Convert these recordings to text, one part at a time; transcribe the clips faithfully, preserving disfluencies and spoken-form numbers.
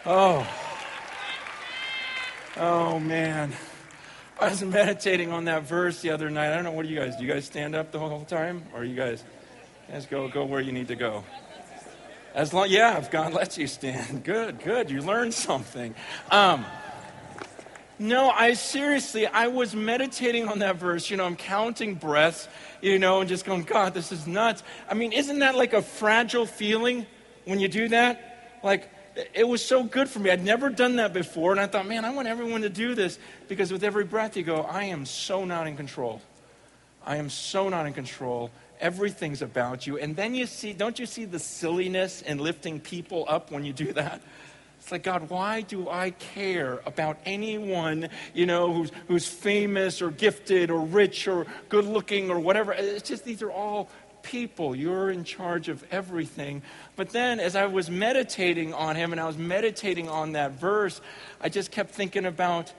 Oh, oh man. I was meditating on that verse the other night. I don't know, what do you guys do? You guys stand up the whole time? Or you guys, you guys go, go where you need to go? As long, yeah, if God lets you stand. Good, good. You learned something. Um, no, I seriously, I was meditating on that verse. You know, I'm counting breaths, you know, and just going, God, this is nuts. I mean, isn't that like a fragile feeling when you do that? Like, it was so good for me. I'd never done that before, and I thought, man, I want everyone to do this, because with every breath you go, I am so not in control. I am so not in control. Everything's about you. And then you see, don't you see the silliness in lifting people up when you do that? It's like, God, why do I care about anyone, you know, who's who's famous or gifted or rich or good looking or whatever? It's just, these are all people. You're in charge of everything. But then as I was meditating on him and I was meditating on that verse, I just kept thinking about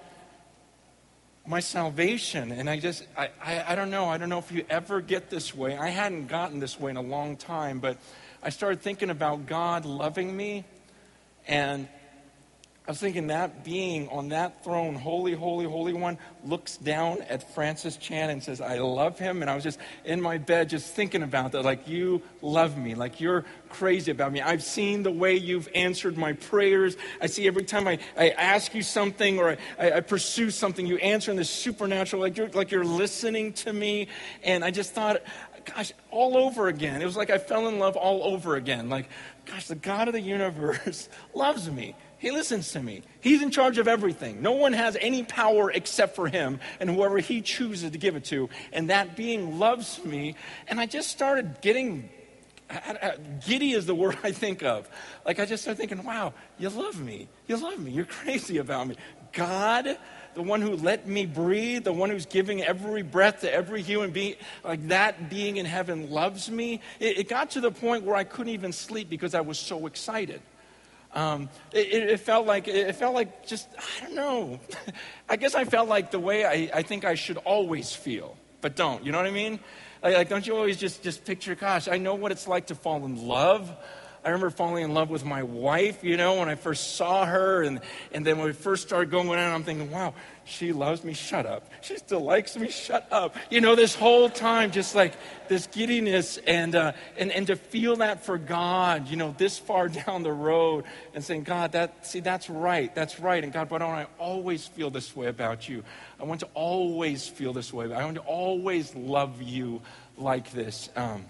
my salvation. And I just, I, I, I don't know. I don't know if you ever get this way. I hadn't gotten this way in a long time, but I started thinking about God loving me. And I was thinking that being on that throne, holy, holy, holy one, looks down at Francis Chan and says, I love him. And I was just in my bed just thinking about that, like, you love me, like you're crazy about me. I've seen the way you've answered my prayers. I see every time I, I ask you something or I, I pursue something, you answer in this supernatural, like you're, like you're listening to me. And I just thought, gosh, all over again. It was like I fell in love all over again. Like, gosh, the God of the universe loves me. He listens to me. He's in charge of everything. No one has any power except for him and whoever he chooses to give it to. And that being loves me. And I just started getting, giddy is the word I think of. Like, I just started thinking, wow, you love me. You love me. You're crazy about me. God, the one who let me breathe, the one who's giving every breath to every human being, like that being in heaven loves me. It, it got to the point where I couldn't even sleep because I was so excited. Um, it, it felt like, it felt like just, I don't know. I guess I felt like the way I, I think I should always feel, but don't, you know what I mean? Like, like, don't you always just, just picture, gosh, I know what it's like to fall in love. I remember falling in love with my wife, you know, when I first saw her, and, and then when we first started going out, I'm thinking, wow, she loves me, shut up. She still likes me, shut up. You know, this whole time, just like this giddiness, and, uh, and, and to feel that for God, you know, this far down the road, and saying, God, that, see, that's right, that's right. And God, why don't I always feel this way about you? I want to always feel this way. I want to always love you like this. Um,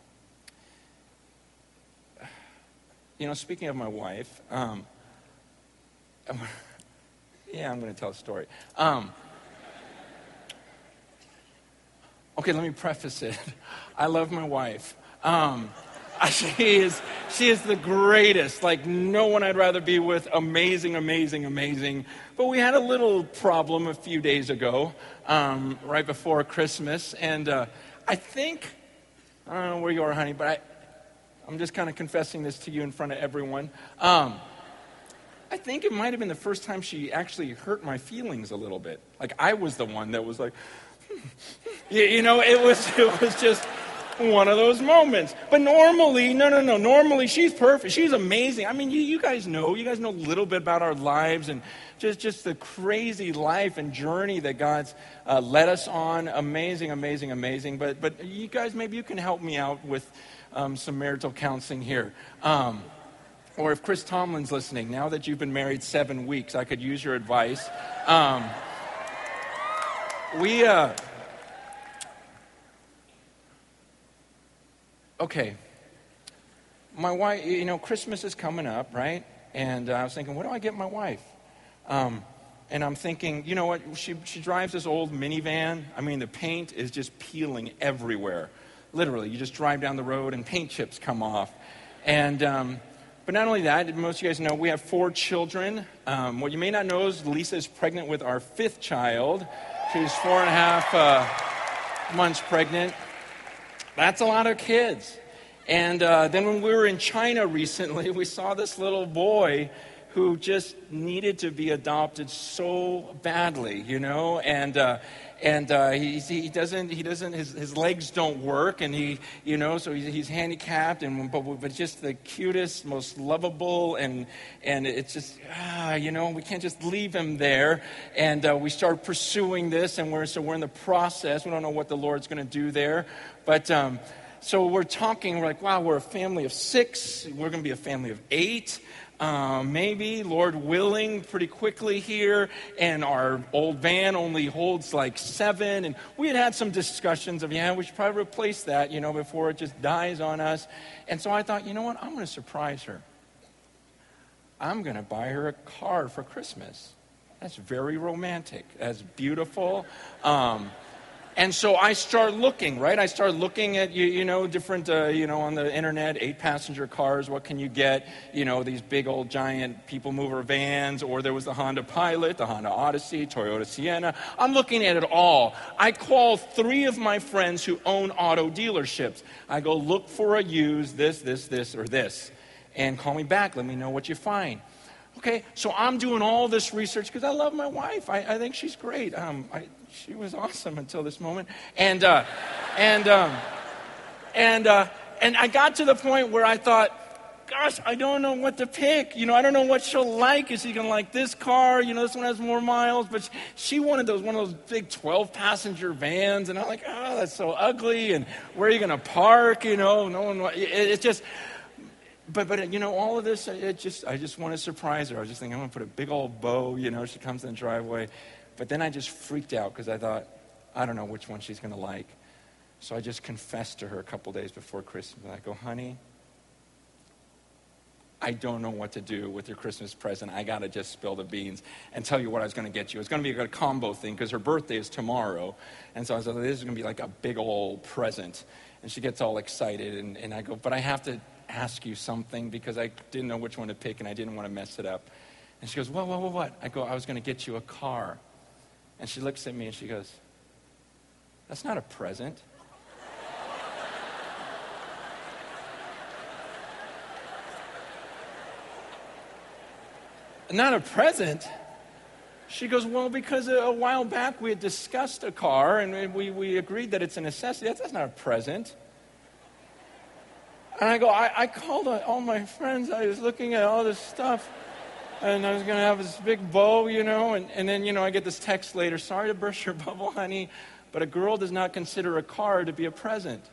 You know, speaking of my wife, um, yeah, I'm going to tell a story. Um, okay, let me preface it. I love my wife. Um, she is she is the greatest. Like, no one I'd rather be with. Amazing, amazing, amazing. But we had a little problem a few days ago, um, right before Christmas, and uh, I think, I don't know where you are, honey, but I. I'm just kind of confessing this to you in front of everyone. Um, I think it might have been the first time she actually hurt my feelings a little bit. Like, I was the one that was like, you, you know, it was it was just one of those moments. But normally, no, no, no, normally she's perfect. She's amazing. I mean, you, you guys know, you guys know a little bit about our lives and just, just the crazy life and journey that God's uh, led us on. Amazing, amazing, amazing. But, but you guys, maybe you can help me out with Um, some marital counseling here. Um, or if Chris Tomlin's listening, now that you've been married seven weeks, I could use your advice. Um, we, uh, okay. My wife, you know, Christmas is coming up, right? And uh, I was thinking, what do I get my wife? Um, and I'm thinking, you know what, she, she drives this old minivan. I mean, the paint is just peeling everywhere. Literally, you just drive down the road and paint chips come off. And, um, but not only that, most of you guys know we have four children. Um, what you may not know is Lisa is pregnant with our fifth child. She's four and a half uh, months pregnant. That's a lot of kids. And uh, then when we were in China recently, we saw this little boy who just needed to be adopted so badly, you know, and uh, and uh, he he doesn't he doesn't his, his legs don't work, and he you know so he's, he's handicapped, and but but just the cutest, most lovable, and and it's just ah, you know we can't just leave him there, and uh, we start pursuing this, and we're so we're in the process. We don't know what the Lord's going to do there, but. Um, So we're talking, we're like, wow, we're a family of six. We're going to be a family of eight, uh, maybe, Lord willing, pretty quickly here. And our old van only holds like seven. And we had had some discussions of, yeah, we should probably replace that, you know, before it just dies on us. And so I thought, you know what, I'm going to surprise her. I'm going to buy her a car for Christmas. That's very romantic. That's beautiful. Um And so I start looking, right? I start looking at, you, you know, different, uh, you know, on the internet, eight-passenger cars. What can you get? You know, these big old giant people mover vans. Or there was the Honda Pilot, the Honda Odyssey, Toyota Sienna. I'm looking at it all. I call three of my friends who own auto dealerships. I go, look for a used this, this, this, or this. And call me back. Let me know what you find. Okay, so I'm doing all this research because I love my wife. I, I think she's great. Um, I, she was awesome until this moment, and uh, and um, and uh, and I got to the point where I thought, gosh, I don't know what to pick. You know, I don't know what she'll like. Is she gonna like this car? You know, this one has more miles, but she wanted those one of those big twelve-passenger vans, and I'm like, oh, that's so ugly. And where are you gonna park? You know, no one. It, it just. But, but you know, all of this, it just I just want to surprise her. I was just thinking, I'm going to put a big old bow, you know, she comes in the driveway. But then I just freaked out because I thought, I don't know which one she's going to like. So I just confessed to her a couple days before Christmas. I go, honey, I don't know what to do with your Christmas present. I got to just spill the beans and tell you what I was going to get you. It's going to be a combo thing because her birthday is tomorrow. And so I was like, this is going to be like a big old present. And she gets all excited. And, and I go, but I have to ask you something because I didn't know which one to pick and I didn't want to mess it up. And she goes, what, what, what, what? I go, I was going to get you a car. And she looks at me and she goes, that's not a present. Not a present? She goes, well, because a, a while back we had discussed a car and we, we agreed that it's a necessity. That's, that's not a present. And I go, I, I called all my friends. I was looking at all this stuff. And I was going to have this big bow, you know. And, and then, you know, I get this text later. Sorry to burst your bubble, honey. But a girl does not consider a car to be a present.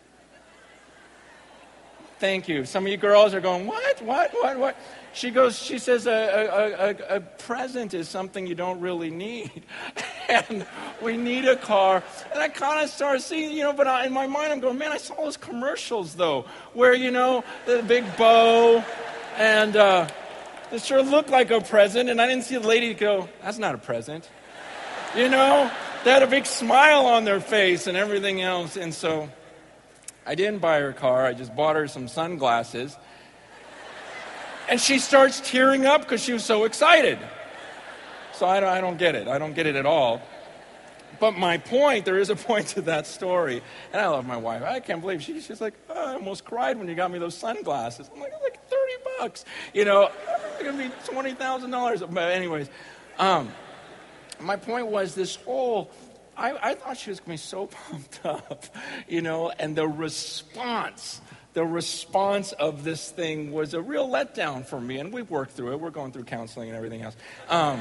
Thank you. Some of you girls are going, what, what, what, what? She goes, she says, a, a, a, a present is something you don't really need. And we need a car. And I kind of started seeing, you know, but I, in my mind I'm going, man, I saw those commercials, though, where, you know, the big bow. And uh, it sure looked like a present. And I didn't see the lady go, that's not a present. You know, they had a big smile on their face and everything else. And so I didn't buy her a car. I just bought her some sunglasses. And she starts tearing up because she was so excited. So I don't, I don't get it. I don't get it at all. But my point, there is a point to that story. And I love my wife. I can't believe she, she's like, oh, I almost cried when you got me those sunglasses. I'm like, it's like thirty bucks. You know, it's going to be twenty thousand dollars. But anyways, um, my point was this whole... I, I thought she was going to be so pumped up, you know, and the response, the response of this thing was a real letdown for me. And we've worked through it. We're going through counseling and everything else. Um,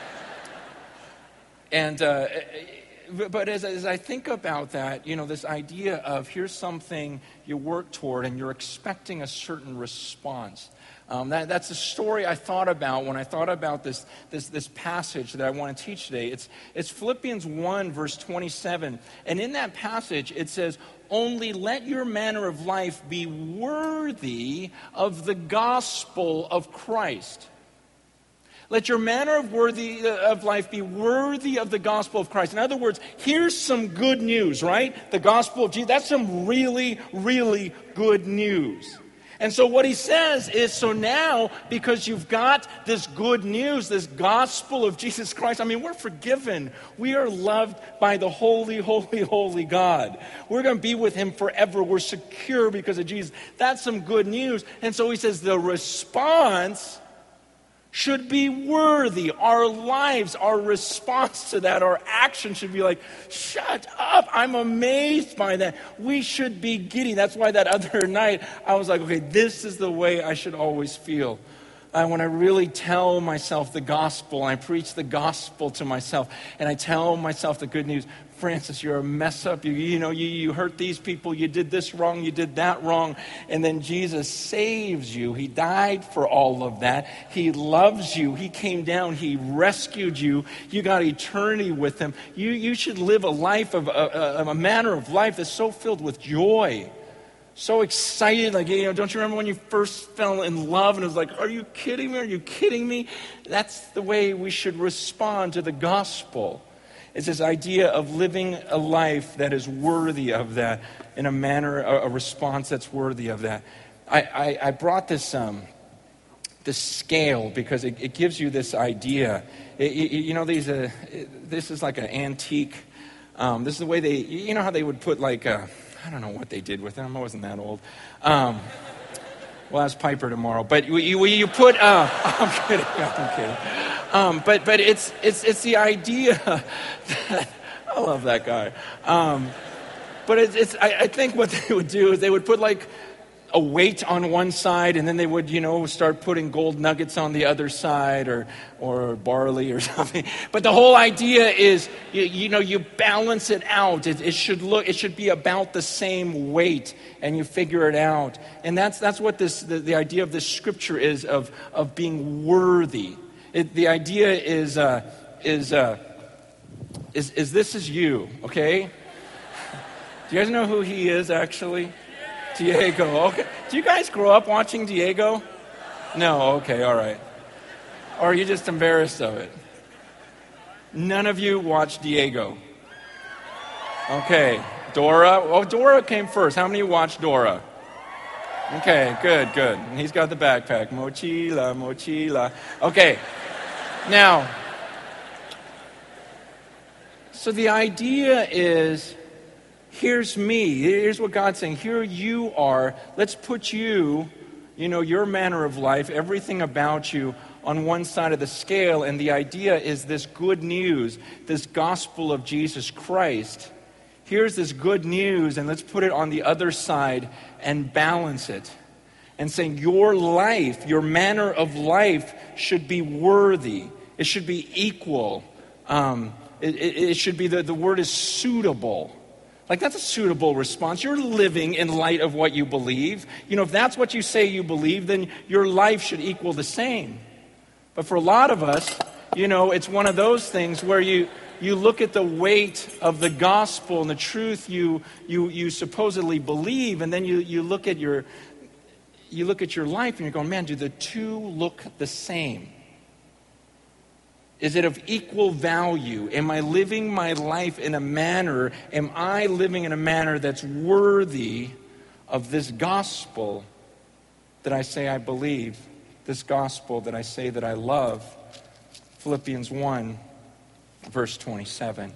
and, uh, but as, as I think about that, you know, this idea of here's something you work toward and you're expecting a certain response. Um, that, that's the story I thought about when I thought about this, this, this passage that I want to teach today. It's, it's Philippians one, verse twenty-seven. And in that passage, it says, only let your manner of life be worthy of the gospel of Christ. Let your manner of worthy of life be worthy of the gospel of Christ. In other words, here's some good news, right? The gospel of Jesus, that's some really, really good news. And so what he says is, so now, because you've got this good news, this gospel of Jesus Christ, I mean, we're forgiven. We are loved by the holy, holy, holy God. We're going to be with him forever. We're secure because of Jesus. That's some good news. And so he says the response should be worthy. Our lives, our response to that, our action should be like, shut up, I'm amazed by that. We should be giddy. That's why that other night I was like, okay, this is the way I should always feel. Uh, when I really tell myself the gospel, I preach the gospel to myself, and I tell myself the good news. Francis, you're a mess up. You, you know, you, you hurt these people. You did this wrong. You did that wrong. And then Jesus saves you. He died for all of that. He loves you. He came down. He rescued you. You got eternity with him. You, you should live a life of a, a, a manner of life that's so filled with joy. So excited, like, you know, don't you remember when you first fell in love and it was like, are you kidding me? Are you kidding me? That's the way we should respond to the gospel. It's this idea of living a life that is worthy of that, in a manner, a, a response that's worthy of that. I, I, I brought this um, this scale because it, it gives you this idea. It, it, you know, these uh, it, this is like an antique. Um, this is the way they, you know how they would put like a, I don't know what they did with them. I wasn't that old. Um, well, ask Piper tomorrow. But you, you, you put, uh, I'm kidding, I'm kidding. Um, but but it's it's it's the idea that, I love that guy. Um, but it's, it's I, I think what they would do is they would put like a weight on one side, and then they would, you know, start putting gold nuggets on the other side, or or barley or something. But the whole idea is, you, you know, you balance it out. It, it should look, it should be about the same weight, and you figure it out. And that's that's what this the, the idea of this scripture is, of of being worthy. It, the idea is uh, is uh, is is this is you, okay? Do you guys know who he is actually? Diego. Okay. Do you guys grow up watching Diego? No. Okay. All right. Or are you just embarrassed of it? None of you watch Diego. Okay. Dora. Oh, Dora came first. How many watched Dora? Okay. Good. Good. And he's got the backpack. Mochila. Mochila. Okay. Now. So the idea is, here's me. Here's what God's saying. Here you are. Let's put you, you know, your manner of life, everything about you on one side of the scale. And the idea is this good news, this gospel of Jesus Christ. Here's this good news, and let's put it on the other side and balance it. And saying your life, your manner of life should be worthy. It should be equal. Um, it, it, it should be, the, the word is suitable. Like, that's a suitable response. You're living in light of what you believe. You know, if that's what you say you believe, then your life should equal the same. But for a lot of us, you know, it's one of those things where you you look at the weight of the gospel and the truth you you you supposedly believe, and then you, you look at your you look at your life and you're going, man, do the two look the same? Is it of equal value? Am I living my life in a manner, am I living in a manner that's worthy of this gospel that I say I believe, this gospel that I say that I love? Philippians one, verse twenty-seven.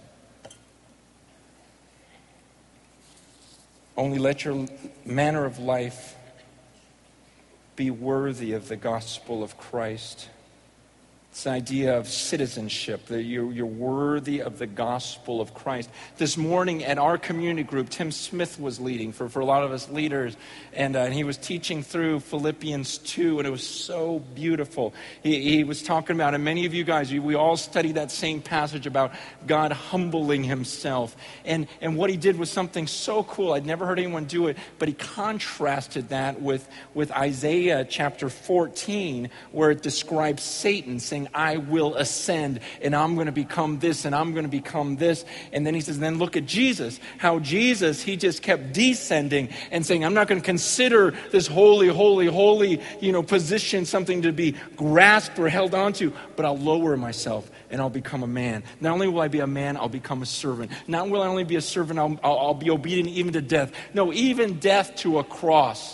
Only let your manner of life be worthy of the gospel of Christ. It's the idea of citizenship, that you're, you're worthy of the gospel of Christ. This morning at our community group, Tim Smith was leading for, for a lot of us leaders, and, uh, and he was teaching through Philippians two, and it was so beautiful. He, he was talking about, and many of you guys, we all studied that same passage about God humbling himself. And, and what he did was something so cool. I'd never heard anyone do it, but he contrasted that with, with Isaiah chapter fourteen, where it describes Satan saying, I will ascend, and I'm going to become this, and I'm going to become this. And then he says, then look at Jesus. How Jesus, he just kept descending and saying, I'm not going to consider this holy, holy, holy, you know, position something to be grasped or held onto, but I'll lower myself and I'll become a man. Not only will I be a man, I'll become a servant. Not will I only be a servant, I'll, I'll, I'll be obedient even to death. No, even death to a cross.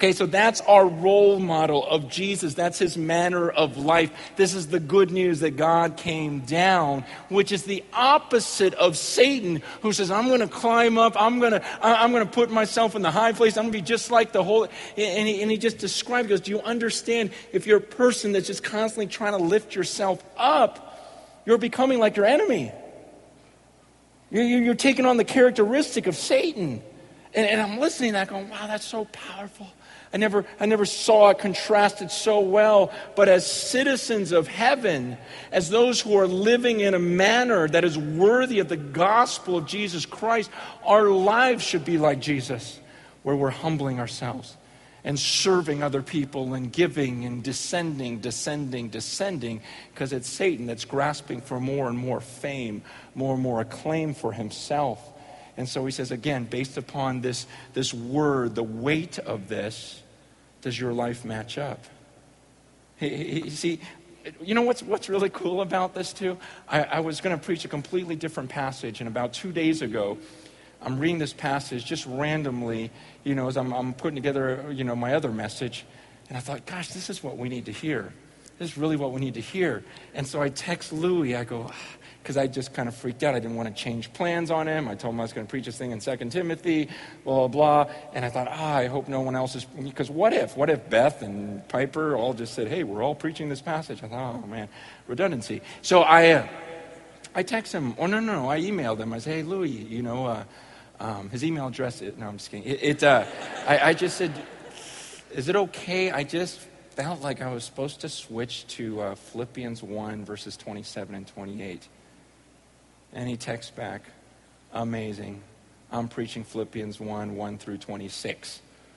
Okay, so that's our role model of Jesus. That's his manner of life. This is the good news that God came down, which is the opposite of Satan, who says, I'm going to climb up, I'm going to I'm going to put myself in the high place, I'm going to be just like the whole, and he, and he just described, he goes, do you understand, if you're a person that's just constantly trying to lift yourself up, you're becoming like your enemy. You're, you're taking on the characteristic of Satan. And, and I'm listening and I'm going, wow, that's so powerful. I never, I never saw it contrasted so well. But as citizens of heaven, as those who are living in a manner that is worthy of the gospel of Jesus Christ, our lives should be like Jesus, where we're humbling ourselves and serving other people and giving and descending, descending, descending, because it's Satan that's grasping for more and more fame, more and more acclaim for himself. And so he says, again, based upon this, this word, the weight of this, does your life match up? You see, you know what's what's really cool about this too? I, I was going to preach a completely different passage, and about two days ago, I'm reading this passage just randomly, you know, as I'm, I'm putting together, you know, my other message, and I thought, gosh, this is what we need to hear. This is really what we need to hear. And so I text Louie, I go, because I just kind of freaked out. I didn't want to change plans on him. I told him I was going to preach this thing in Second Timothy, blah, blah, blah. And I thought, ah, I hope no one else is, because what if? What if Beth and Piper all just said, hey, we're all preaching this passage? I thought, oh, man, redundancy. So I uh, I text him, oh, no, no, no, I emailed him. I said, hey, Louie, you know, uh, um, his email address, is, no, I'm just kidding. It, it uh, I, I just said, is it okay? I just felt like I was supposed to switch to uh, Philippians one, verses twenty-seven and twenty-eight. And he texts back, amazing. I'm preaching Philippians one, one through twenty-six.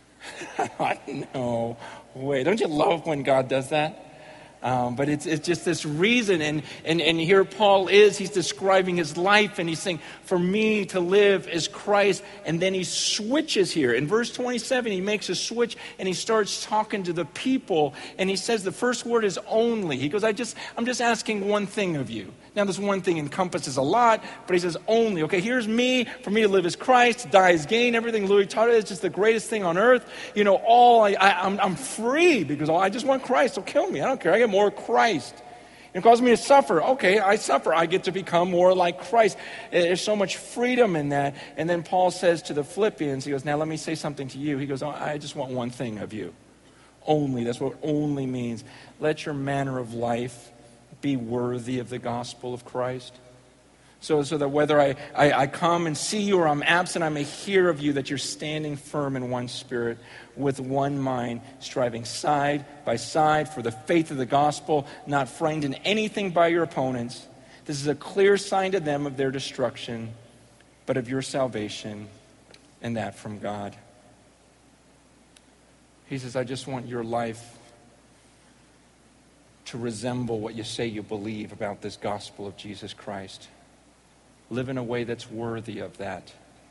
I thought, no way. Don't you love when God does that? Um, but it's it's just this reason. And, and, and here Paul is, he's describing his life, and he's saying, for me to live is Christ. And then he switches here. In verse twenty-seven, he makes a switch, and he starts talking to the people. And he says the first word is only. He goes, I just, I'm just asking one thing of you. Now, this one thing encompasses a lot, but he says only. Okay, here's me. For me to live is Christ, to die is gain. Everything Louis taught is just the greatest thing on earth. You know, all I, I, I'm, I'm free because I just want Christ. So kill me. I don't care. I get more Christ. It causes me to suffer. Okay, I suffer. I get to become more like Christ. There's so much freedom in that. And then Paul says to the Philippians, he goes, now let me say something to you. He goes, oh, I just want one thing of you. Only. That's what only means. Let your manner of life be worthy of the gospel of Christ. So, so that whether I, I, I come and see you or I'm absent, I may hear of you that you're standing firm in one spirit, with one mind, striving side by side for the faith of the gospel, not frightened in anything by your opponents. This is a clear sign to them of their destruction, but of your salvation, and that from God. He says, I just want your life to resemble what you say you believe about this gospel of Jesus Christ. Live in a way that's worthy of that.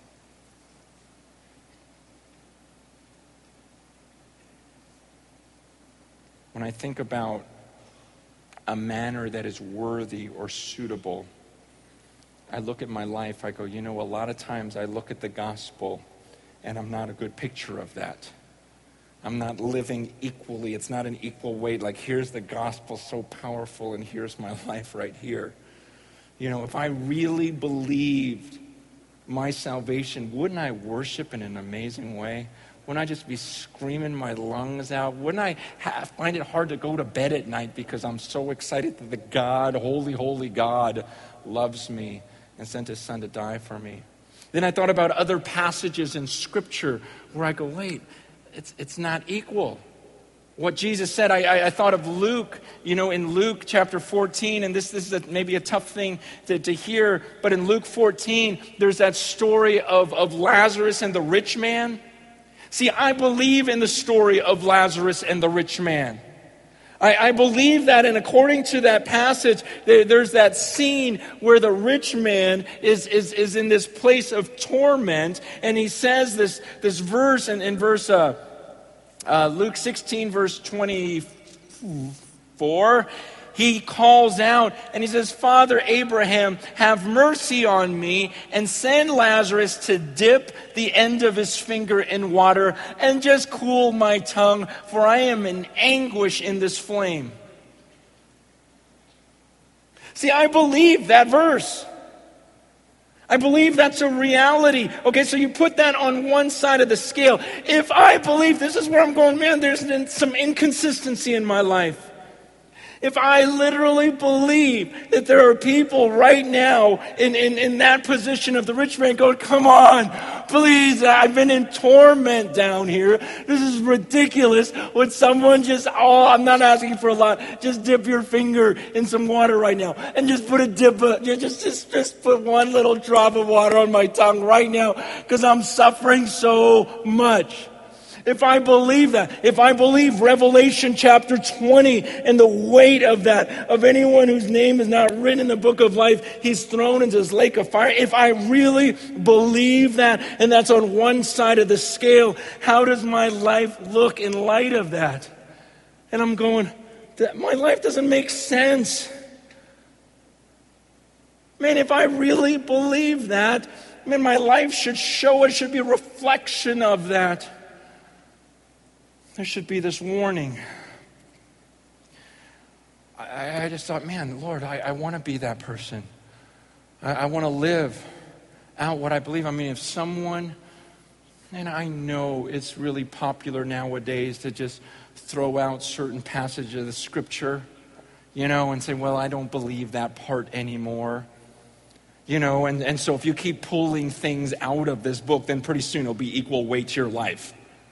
When I think about a manner that is worthy or suitable, I look at my life, I go, you know, a lot of times I look at the gospel and I'm not a good picture of that. I'm not living equally. It's not an equal weight. Like, here's the gospel so powerful, and here's my life right here. You know, if I really believed my salvation, wouldn't I worship in an amazing way? Wouldn't I just be screaming my lungs out? Wouldn't I have, find it hard to go to bed at night because I'm so excited that the God, holy, holy God, loves me and sent his son to die for me? Then I thought about other passages in Scripture where I go, wait, It's it's not equal. What Jesus said, I, I, I thought of Luke, you know, in Luke chapter fourteen, and this, this is a, maybe a tough thing to, to hear, but in Luke fourteen, there's that story of, of Lazarus and the rich man. See, I believe in the story of Lazarus and the rich man. I, I believe that, and according to that passage, there, there's that scene where the rich man is, is, is in this place of torment, and he says this, this verse in, in verse uh, uh, Luke sixteen, verse twenty-four. he calls out and he says, Father Abraham, have mercy on me and send Lazarus to dip the end of his finger in water and just cool my tongue, for I am in anguish in this flame. See, I believe that verse. I believe that's a reality. Okay, so you put that on one side of the scale. If I believe, this is where I'm going, man, there's some inconsistency in my life. If I literally believe that there are people right now in, in, in that position of the rich man going, come on, please, I've been in torment down here. This is ridiculous. Would someone just, oh, I'm not asking for a lot. Just dip your finger in some water right now. And just put a dip, uh, just, just, just put one little drop of water on my tongue right now because I'm suffering so much. If I believe that, if I believe Revelation chapter twenty and the weight of that, of anyone whose name is not written in the book of life, he's thrown into this lake of fire. If I really believe that, and that's on one side of the scale, how does my life look in light of that? And I'm going, my life doesn't make sense. Man, if I really believe that, man, my life should show it, should be a reflection of that. There should be this warning. I, I just thought, man, Lord, I, I want to be that person. I, I want to live out what I believe. I mean, if someone, and I know it's really popular nowadays to just throw out certain passages of the scripture, you know, and say, well, I don't believe that part anymore. You know, and, and so if you keep pulling things out of this book, then pretty soon it'll be equal weight to your life.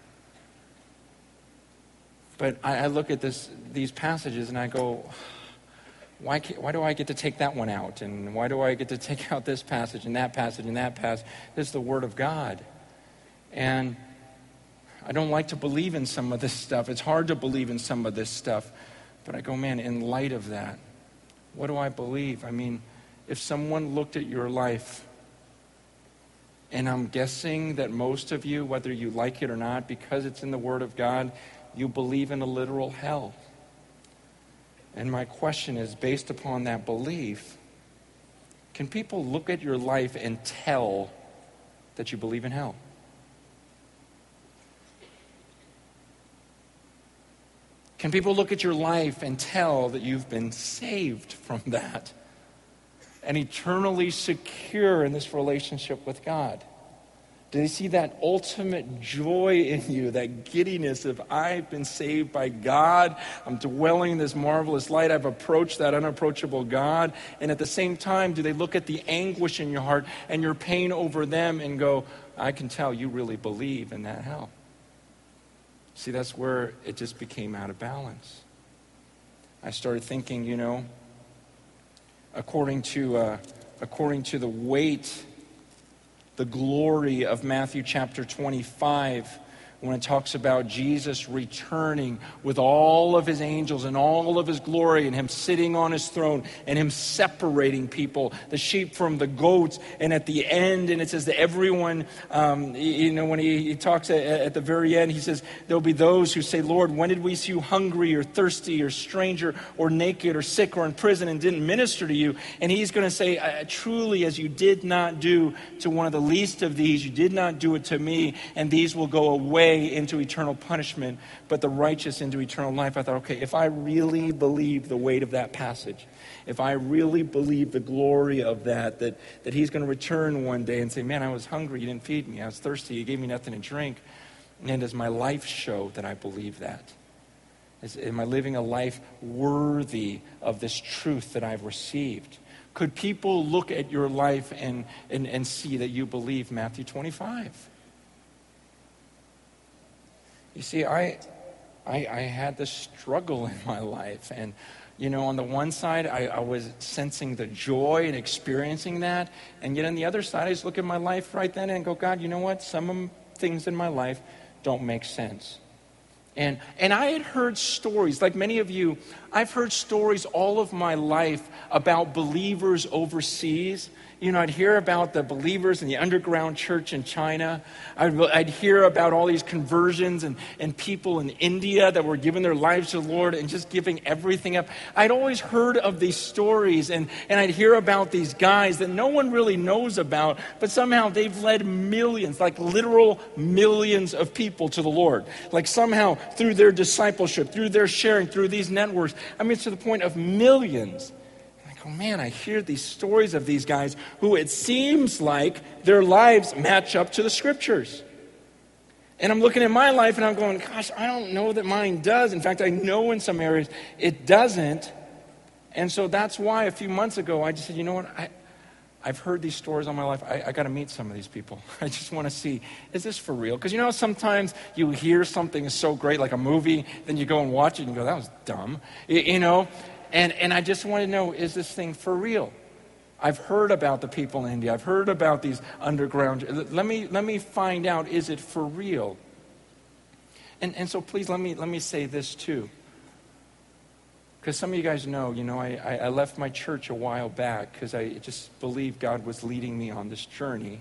But I, I look at this, these passages and I go, why, can't, why do I get to take that one out? And why do I get to take out this passage and that passage and that passage? This is the Word of God. And I don't like to believe in some of this stuff. It's hard to believe in some of this stuff. But I go, man, in light of that, what do I believe? I mean, if someone looked at your life, and I'm guessing that most of you, whether you like it or not, because it's in the Word of God, you believe in a literal hell. And my question is, based upon that belief, can people look at your life and tell that you believe in hell? Can people look at your life and tell that you've been saved from that and eternally secure in this relationship with God? Do they see that ultimate joy in you, that giddiness of I've been saved by God, I'm dwelling in this marvelous light, I've approached that unapproachable God, and at the same time, do they look at the anguish in your heart and your pain over them and go, I can tell you really believe in that hell? See, that's where it just became out of balance. I started thinking, you know, according to uh, according to the weight, the glory of Matthew chapter twenty-five, when it talks about Jesus returning with all of his angels and all of his glory and him sitting on his throne and him separating people, the sheep from the goats. And at the end, and it says that everyone, um, you know, when he, he talks at, at the very end, he says, there'll be those who say, Lord, when did we see you hungry or thirsty or stranger or naked or sick or in prison and didn't minister to you? And he's going to say, truly, as you did not do to one of the least of these, you did not do it to me, and these will go away into eternal punishment, but the righteous into eternal life. I thought, okay, if I really believe the weight of that passage, if I really believe the glory of that, that, that he's going to return one day and say, man, I was hungry, you didn't feed me. I was thirsty, you gave me nothing to drink. And does my life show that I believe that? Is, am I living a life worthy of this truth that I've received? Could people look at your life and, and, and see that you believe Matthew twenty-five? You see, I, I I had this struggle in my life. And, you know, on the one side, I, I was sensing the joy and experiencing that. And yet on the other side, I just look at my life right then and go, God, you know what? Some things in my life don't make sense. And and I had heard stories, like many of you, I've heard stories all of my life about believers overseas. You know, I'd hear about the believers in the underground church in China. I'd, I'd hear about all these conversions and, and people in India that were giving their lives to the Lord and just giving everything up. I'd always heard of these stories, and, and I'd hear about these guys that no one really knows about, but somehow they've led millions, like literal millions of people to the Lord. Like somehow through their discipleship, through their sharing, through these networks. I mean, it's to the point of millions. Oh man, I hear these stories of these guys who it seems like their lives match up to the scriptures. And I'm looking at my life and I'm going, gosh, I don't know that mine does. In fact, I know in some areas it doesn't. And so that's why a few months ago I just said, you know what, I, I've heard these stories all my life. I, I got to meet some of these people. I just want to see, is this for real? Because you know, sometimes you hear something is so great, like a movie, then you go and watch it and you go, that was dumb, you, you know? And and I just want to know, is this thing for real? I've heard about the people in India. I've heard about these underground. Let me let me find out, is it for real? And and so please let me let me say this too. Because some of you guys know, you know, I, I, I left my church a while back because I just believed God was leading me on this journey.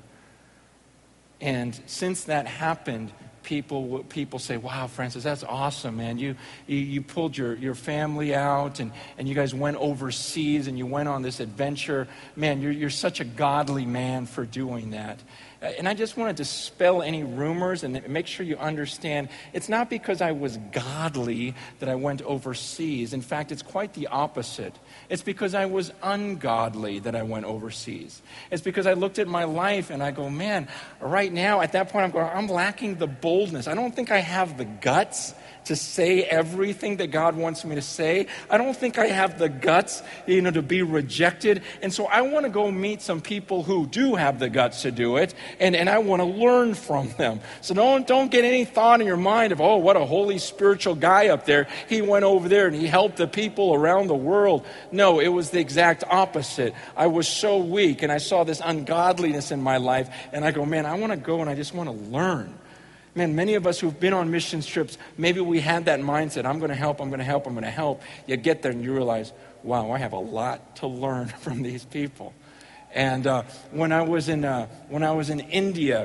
And since that happened, people people say, wow, Francis, that's awesome, man. You you, you pulled your, your family out and, and you guys went overseas and you went on this adventure. Man, you're you're such a godly man for doing that. And I just want to dispel any rumors and make sure you understand, it's not because I was godly that I went overseas. In fact, it's quite the opposite. It's because I was ungodly that I went overseas. It's because I looked at my life and I go, man, right now at that point I'm going, I'm lacking the boldness. I don't think I have the guts to say everything that God wants me to say. I don't think I have the guts, you know, to be rejected. And so I want to go meet some people who do have the guts to do it, and, and I want to learn from them. So don't, don't get any thought in your mind of, oh, what a holy spiritual guy up there. He went over there and he helped the people around the world. No, it was the exact opposite. I was so weak and I saw this ungodliness in my life, and I go, man, I want to go and I just want to learn. Man, many of us who've been on mission trips, maybe we had that mindset, I'm going to help, I'm going to help, I'm going to help. You get there and you realize, wow, I have a lot to learn from these people. And uh, when I was in uh, when I was in India,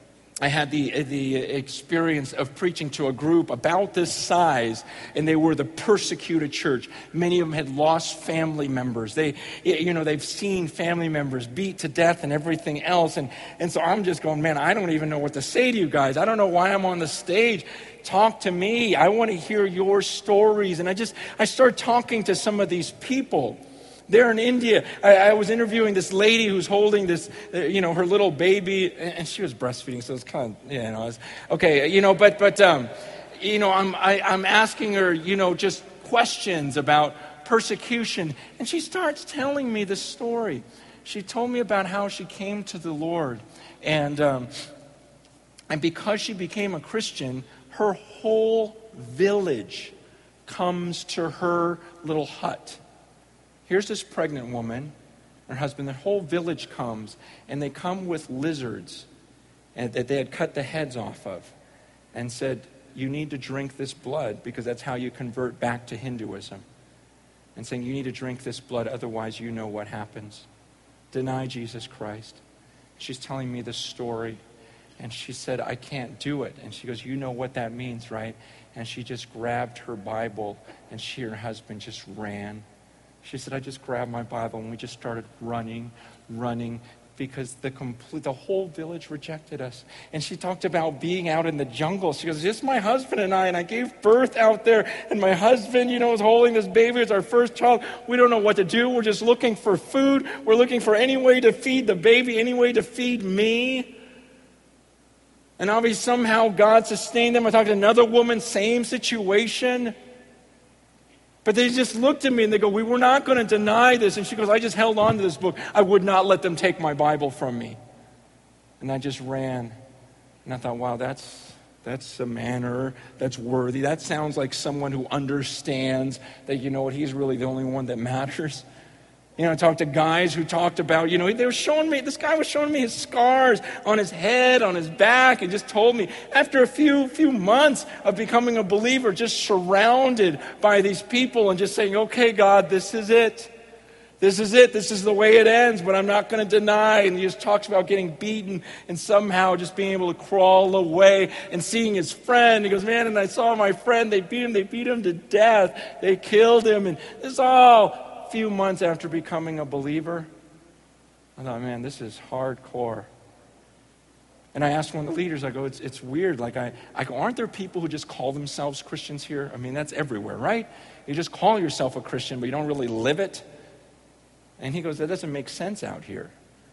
I had the the experience of preaching to a group about this size, and they were the persecuted church. Many of them had lost family members. They, you know, they've seen family members beat to death and everything else. And, and so I'm just going, man, I don't even know what to say to you guys. I don't know why I'm on the stage. Talk to me. I want to hear your stories. And I just, I started talking to some of these people. There in India, I, I was interviewing this lady who's holding this, uh, you know, her little baby, and, and she was breastfeeding, so it's kind of, you know, it's, okay, you know, but, but, um, you know, I'm, I, I'm asking her, you know, just questions about persecution, and she starts telling me this story. She told me about how she came to the Lord, and, um, and because she became a Christian, her whole village comes to her little hut. Here's this pregnant woman, her husband, the whole village comes, and they come with lizards and that they had cut the heads off of and said, you need to drink this blood because that's how you convert back to Hinduism. And saying, you need to drink this blood, otherwise you know what happens. Deny Jesus Christ. She's telling me this story, and she said, I can't do it. And she goes, you know what that means, right? And she just grabbed her Bible, and she and her husband just ran. She said, I just grabbed my Bible and we just started running, running, because the complete, the whole village rejected us. And she talked about being out in the jungle. She goes, just my husband and I, and I gave birth out there, and my husband, you know, was holding this baby as our first child. We don't know what to do. We're just looking for food. We're looking for any way to feed the baby, any way to feed me. And obviously somehow God sustained them. I talked to another woman, same situation. But they just looked at me and they go, we were not going to deny this. And she goes, I just held on to this book. I would not let them take my Bible from me. And I just ran. And I thought, wow, that's that's a manner that's worthy. That sounds like someone who understands that, you know what, he's really the only one that matters. You know, I talked to guys who talked about, you know, they were showing me, this guy was showing me his scars on his head, on his back, and just told me after a few few months of becoming a believer, just surrounded by these people and just saying, okay, God, this is it. This is it. This is the way it ends, but I'm not going to deny. And he just talks about getting beaten and somehow just being able to crawl away and seeing his friend. He goes, man, and I saw my friend. They beat him. They beat him to death. They killed him. And this is all a few months after becoming a believer. I thought, man, this is hardcore. And I asked one of the leaders, I go, it's it's weird. Like, I, I go, aren't there people who just call themselves Christians here? I mean, that's everywhere, right? You just call yourself a Christian, but you don't really live it. And he goes, that doesn't make sense out here.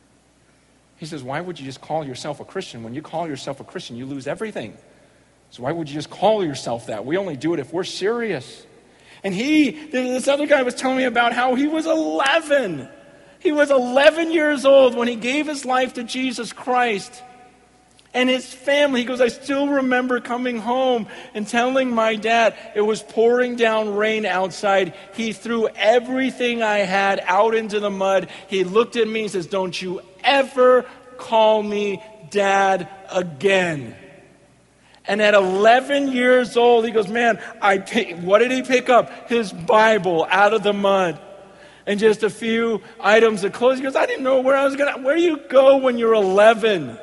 He says, why would you just call yourself a Christian? When you call yourself a Christian, you lose everything. So why would you just call yourself that? We only do it if we're serious. And he, this other guy was telling me about how he was eleven. He was eleven years old when he gave his life to Jesus Christ. And his family, he goes, I still remember coming home and telling my dad, it was pouring down rain outside. He threw everything I had out into the mud. He looked at me and says, don't you ever call me Dad again. And at eleven years old, he goes, man, I pick, what did he pick up? His Bible out of the mud. And just a few items of clothes. He goes, I didn't know where I was going to, where do you go when you're eleven?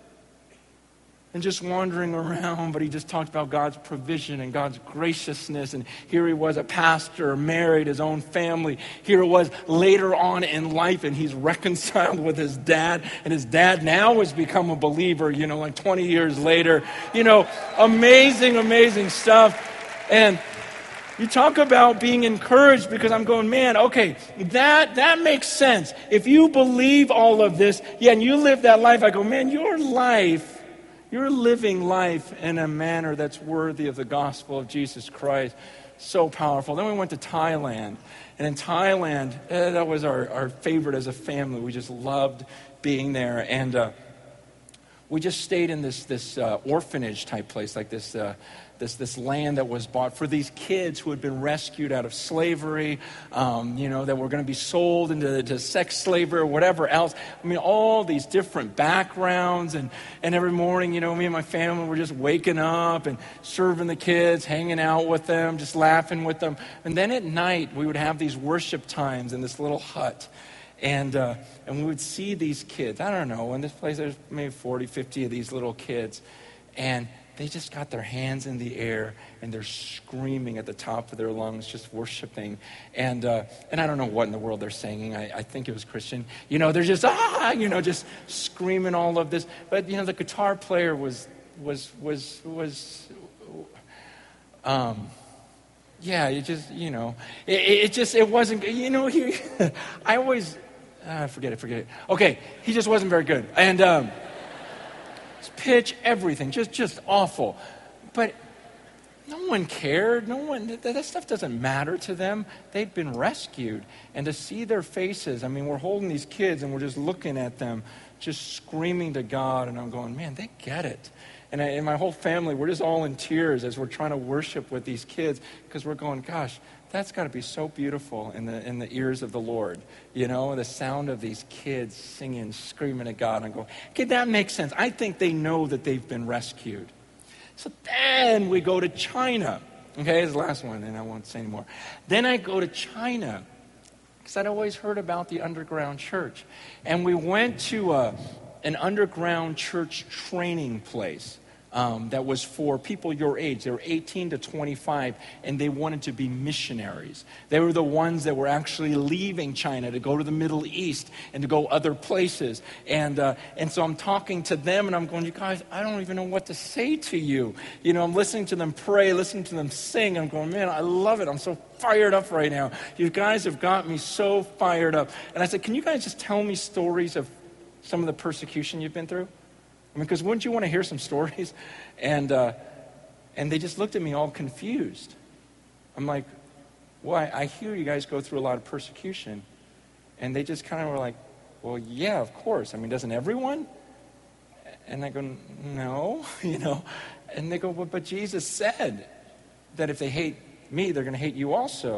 And just wandering around, but he just talked about God's provision and God's graciousness. And here he was, a pastor, married, his own family. Here it was later on in life, and he's reconciled with his dad. And his dad now has become a believer, you know, like twenty years later. You know, amazing, amazing stuff. And you talk about being encouraged, because I'm going, man, okay, that that makes sense. If you believe all of this, yeah, and you live that life, I go, man, your life, you're living life in a manner that's worthy of the gospel of Jesus Christ. So powerful. Then we went to Thailand. And in Thailand, eh, that was our, our favorite as a family. We just loved being there. And uh, we just stayed in this this uh, orphanage type place, like this uh, this this land that was bought for these kids who had been rescued out of slavery, um, you know, that were going to be sold into to sex slavery or whatever else. I mean, all these different backgrounds. And, and every morning, you know, me and my family were just waking up and serving the kids, hanging out with them, just laughing with them. And then at night, we would have these worship times in this little hut. And uh, and we would see these kids. I don't know, in this place there's maybe forty, fifty of these little kids. And they just got their hands in the air and they're screaming at the top of their lungs, just worshiping. And uh, and I don't know what in the world they're singing. I, I think it was Christian. You know, they're just, ah, you know, just screaming all of this. But, you know, the guitar player was, was, was, was, um, yeah, it just, you know, it, it just, it wasn't, you know, he, I always, uh, forget it, forget it. Okay, he just wasn't very good. And, um, pitch, everything, just just awful. But no one cared. No one, that, that stuff doesn't matter to them. They'd been rescued. And to see their faces, I mean, we're holding these kids and we're just looking at them, just screaming to God. And I'm going, man, they get it. And, I, and my whole family, we're just all in tears as we're trying to worship with these kids, because we're going, gosh, that's got to be so beautiful in the in the ears of the Lord. You know, the sound of these kids singing, screaming at God. And I go, okay, that makes sense. I think they know that they've been rescued. So then we go to China. Okay, this is the last one, and I won't say anymore. Then I go to China, because I'd always heard about the underground church. And we went to a, an underground church training place. Um, that was for people your age. They were eighteen to twenty-five, and they wanted to be missionaries. They were the ones that were actually leaving China to go to the Middle East and to go other places. And uh, and so I'm talking to them, and I'm going, you guys, I don't even know what to say to you. You know, I'm listening to them pray, listening to them sing. I'm going, man, I love it. I'm so fired up right now. You guys have got me so fired up. And I said, can you guys just tell me stories of some of the persecution you've been through? I mean, because wouldn't you want to hear some stories? And uh, and they just looked at me all confused. I'm like, well, I, I hear you guys go through a lot of persecution. And they just kind of were like, well, yeah, of course. I mean, doesn't everyone? And I go, no, you know. And they go, well, but Jesus said that if they hate me, they're going to hate you also.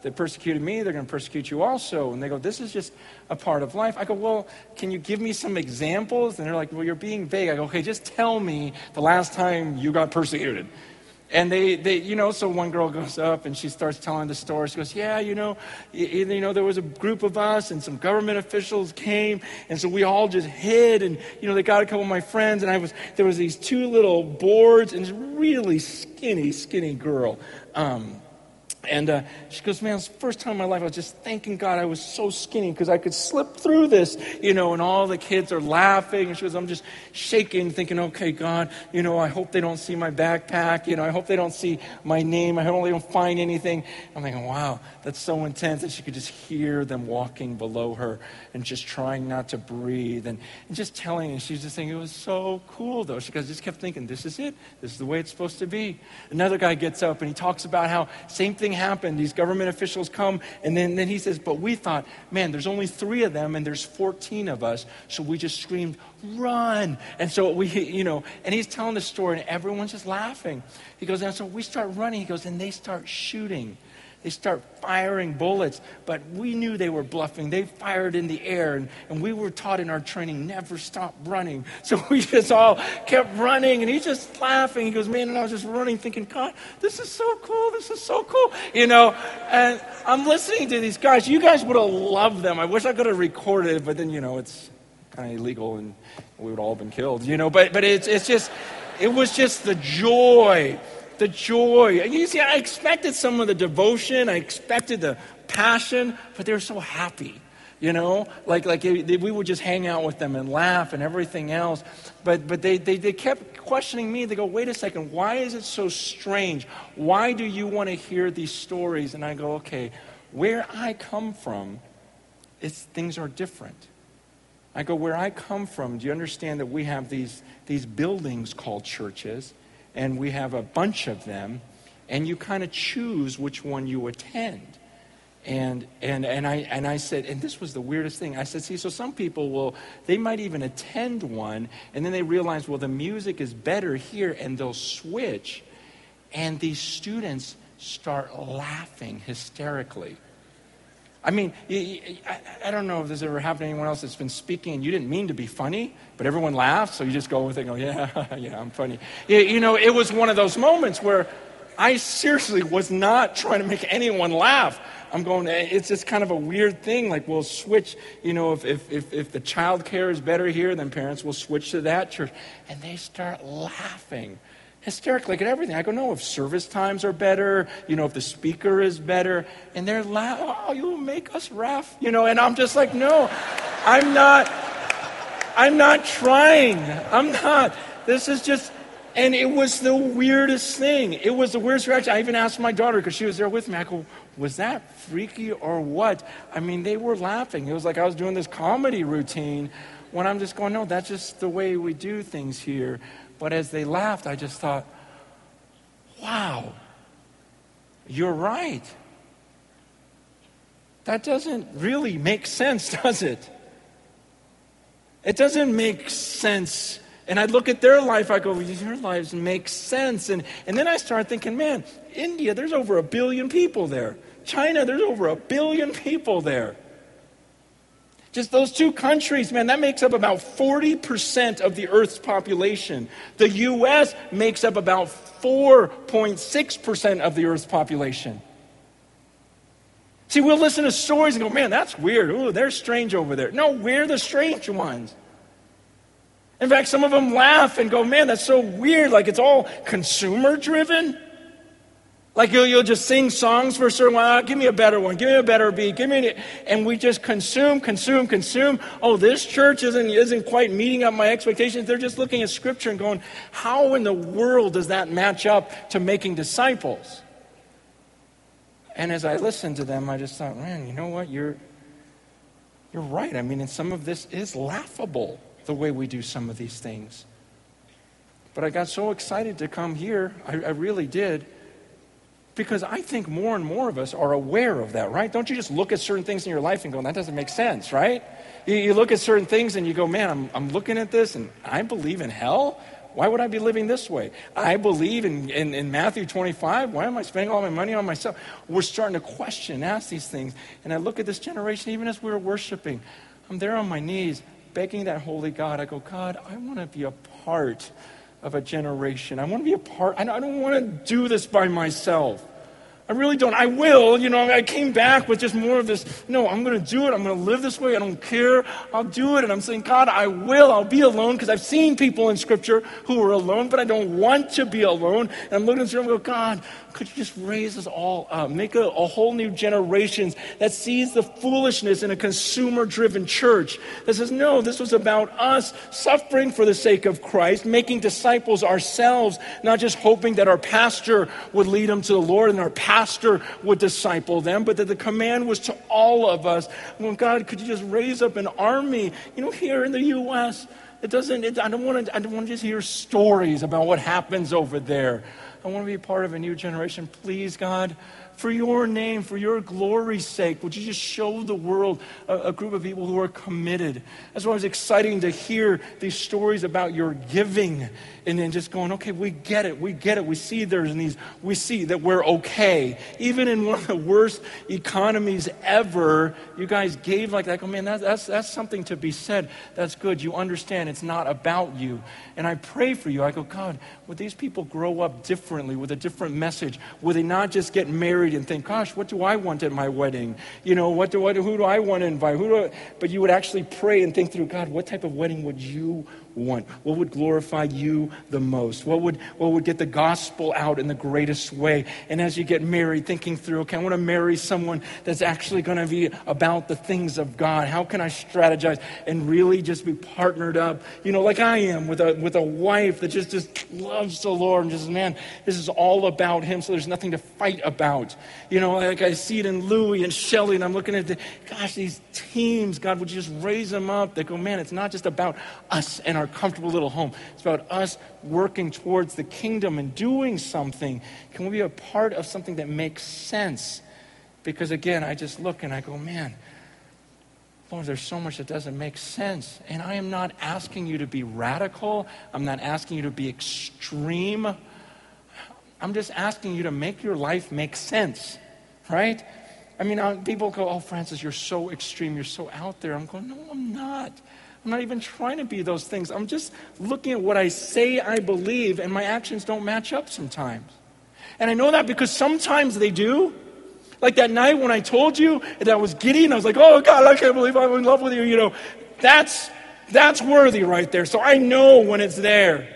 they persecuted me, they're going to persecute you also. And they go, this is just a part of life. I go, well, can you give me some examples? And they're like, well, you're being vague. I go, okay, just tell me the last time you got persecuted. And they, they, you know, so one girl goes up and she starts telling the story. She goes, yeah, you know, you, you know, there was a group of us and some government officials came. And so we all just hid. And, you know, they got a couple of my friends. And I was, there was these two little boards and this really skinny, skinny girl. Um, And uh, she goes, man, it was the first time in my life I was just thanking God I was so skinny because I could slip through this, you know, and all the kids are laughing. And she goes, I'm just shaking, thinking, okay, God, you know, I hope they don't see my backpack. You know, I hope they don't see my name. I hope they don't find anything. I'm thinking, wow, that's so intense. And she could just hear them walking below her and just trying not to breathe and, and just telling. And she's just saying, it was so cool, though. She goes, just kept thinking, this is it. This is the way it's supposed to be. Another guy gets up and he talks about how same thing happened. These government officials come, and then, then he says, but we thought, man, there's only three of them, and there's fourteen of us, so we just screamed, run. And so we, you know, and he's telling the story, and everyone's just laughing. He goes, and so we start running. He goes, and they start shooting. They start firing bullets, but we knew they were bluffing. They fired in the air, and, and we were taught in our training, never stop running. So we just all kept running, and he's just laughing. He goes, man, and I was just running thinking, God, this is so cool. This is so cool. You know, and I'm listening to these guys. You guys would have loved them. I wish I could have recorded it, but then, you know, it's kind of illegal, and we would all have been killed, you know. But, but it's, it's just, it was just the joy. The joy. You see, I expected some of the devotion. I expected the passion, but they were so happy, you know? Like like they, they, we would just hang out with them and laugh and everything else. But but they, they, they kept questioning me. They go, wait a second, why is it so strange? Why do you want to hear these stories? And I go, okay, where I come from, it's, things are different. I go, where I come from, do you understand that we have these these buildings called churches? And we have a bunch of them, and you kind of choose which one you attend. And and and I and I said, and this was the weirdest thing. I said, see, so some people will, they might even attend one, and then they realize, well, the music is better here, and they'll switch. And these students start laughing hysterically. I mean, I don't know if this ever happened to anyone else that's been speaking and you didn't mean to be funny, but everyone laughs, so you just go with it and go, yeah, yeah, I'm funny. You know, it was one of those moments where I seriously was not trying to make anyone laugh. I'm going, it's just kind of a weird thing. Like, we'll switch, you know, if, if, if, if the child care is better here, then parents will switch to that church. And they start laughing hysterically at everything. I go, no, if service times are better, you know, if the speaker is better, and they're laughing, oh, you'll make us laugh, you know, and I'm just like, no, I'm not, I'm not trying. I'm not. This is just, and it was the weirdest thing. It was the weirdest reaction. I even asked my daughter, because she was there with me, I go, was that freaky or what? I mean, they were laughing. It was like I was doing this comedy routine when I'm just going, no, that's just the way we do things here. But as they laughed, I just thought, wow, you're right. That doesn't really make sense, does it? It doesn't make sense. And I look at their life, I go, your lives make sense. And, and then I start thinking, man, India, there's over a billion people there. China, there's over a billion people there. Just those two countries, man, that makes up about forty percent of the Earth's population. The U S makes up about four point six percent of the Earth's population. See, we'll listen to stories and go, man, that's weird. Ooh, they're strange over there. No, we're the strange ones. In fact, some of them laugh and go, man, that's so weird. Like, it's all consumer-driven. Like, you'll, you'll just sing songs for a certain while. Give me a better one. Give me a better beat. Give me, a, and we just consume, consume, consume. Oh, this church isn't isn't quite meeting up my expectations. They're just looking at Scripture and going, how in the world does that match up to making disciples? And as I listened to them, I just thought, man, you know what? You're you're right. I mean, and some of this is laughable, the way we do some of these things. But I got so excited to come here. I, I really did. Because I think more and more of us are aware of that, right? Don't you just look at certain things in your life and go, that doesn't make sense, right? You, you look at certain things and you go, man, I'm, I'm looking at this and I believe in hell? Why would I be living this way? I believe in, in, in Matthew twenty-five. Why am I spending all my money on myself? We're starting to question and ask these things. And I look at this generation, even as we were worshiping, I'm there on my knees, begging that holy God. I go, God, I want to be a part of a generation. I want to be a part. I don't want to do this by myself. I really don't. I will. You know, I came back with just more of this, no, I'm going to do it. I'm going to live this way. I don't care. I'll do it. And I'm saying, God, I will. I'll be alone, because I've seen people in Scripture who are alone, but I don't want to be alone. And I'm looking at them and go, God, could you just raise us all up? Make a, a whole new generation that sees the foolishness in a consumer-driven church that says, no, this was about us suffering for the sake of Christ, making disciples ourselves, not just hoping that our pastor would lead them to the Lord and our pastor would disciple them, but that the command was to all of us. Well, God, could you just raise up an army, you know, here in the U S? It doesn't, it, I don't want to, I don't want to just hear stories about what happens over there. I want to be a part of a new generation. Please, God, for your name, for your glory's sake, would you just show the world a, a group of people who are committed? That's why it was exciting to hear these stories about your giving, and then just going, okay, we get it, we get it. We see there's these, we see that we're okay. Even in one of the worst economies ever, you guys gave like that. I go, man, that, that's, that's something to be said. That's good. You understand it's not about you. And I pray for you. I go, God, would these people grow up differently with a different message? Would they not just get married and think, gosh, what do I want at my wedding? You know, what do I, who do I want to invite? Who do I, but you would actually pray and think through, God, what type of wedding would you want? What would glorify you the most? What would what would get the gospel out in the greatest way? And as you get married, thinking through, okay, I want to marry someone that's actually going to be about the things of God. How can I strategize and really just be partnered up, you know, like I am with a with a wife that just, just loves the Lord and just, man, this is all about him, so there's nothing to fight about. You know, like I see it in Louie and Shelley, and I'm looking at the, gosh, these teams, God, would you just raise them up? They go, man, it's not just about us and our comfortable little home. It's about us working towards the kingdom and doing something. Can we be a part of something that makes sense? Because again, I just look and I go, man, Lord, there's so much that doesn't make sense. And I am not asking you to be radical. I'm not asking you to be extreme. I'm just asking you to make your life make sense, right? I mean, uh, people go, oh, Francis, you're so extreme. You're so out there. I'm going, no, I'm not. I'm not even trying to be those things. I'm just looking at what I say I believe, and my actions don't match up sometimes. And I know that because sometimes they do. Like that night when I told you that I was giddy, and I was like, oh, God, I can't believe I'm in love with you. You know, that's that's worthy right there. So I know when it's there.